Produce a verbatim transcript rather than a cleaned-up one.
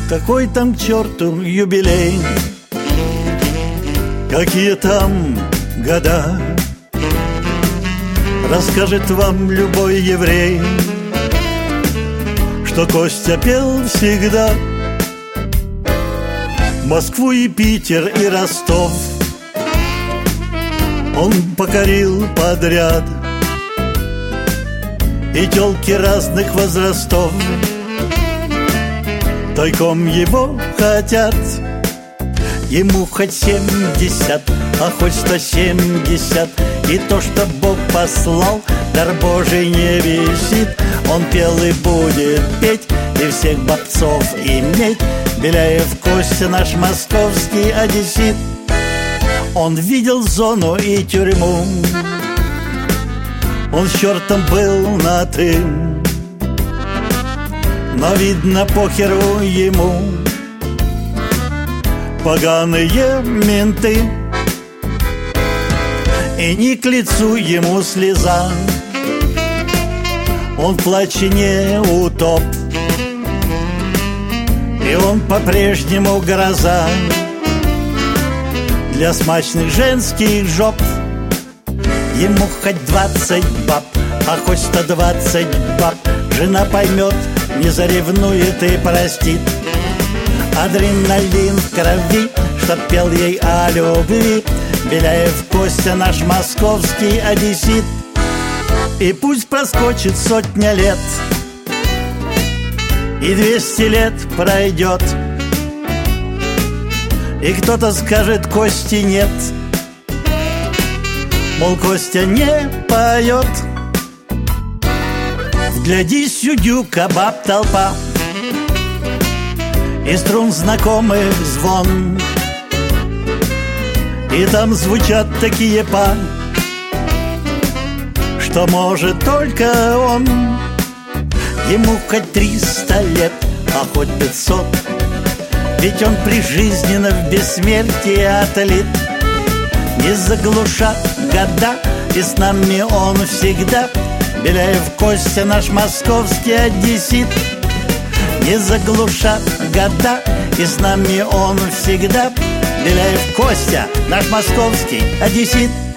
Какой там к черту юбилей? Какие там года? Расскажет вам любой еврей, что Костя пел всегда. Москву и Питер и Ростов он покорил подряд, и тёлки разных возрастов тайком его хотят. Ему хоть семьдесят, а хоть сто семьдесят, и то, что Бог послал, дар Божий не висит. Он пел и будет петь, и всех бобцов иметь. Беляев Костя наш московский одессит. Он видел зону и тюрьму, он с чертом был на «ты», но, видно, похеру ему поганые менты. И не к лицу ему слеза, он в плаче не утоп, и он по-прежнему гроза для смачных женских жоп. Ему хоть двадцать баб, а хоть сто двадцать баб, жена поймет, не заревнует и простит. Адреналин в крови, чтоб пел ей о любви. Беляев Костя наш московский одессит. И пусть проскочит сотня лет, и двести лет пройдет, и кто-то скажет: Кости нет. Мол, Костя не поет. Вглядись, удюка, баб толпа, и струн знакомых звон, и там звучат такие па, что может только он. Ему хоть триста лет, а хоть пятьсот, ведь он прижизненно в бессмертии отлит. Не заглушат года, и с нами он всегда. Беляев Костя наш московский одессит. Не заглушат года, и с нами он всегда. Беляев Костя наш московский одессит.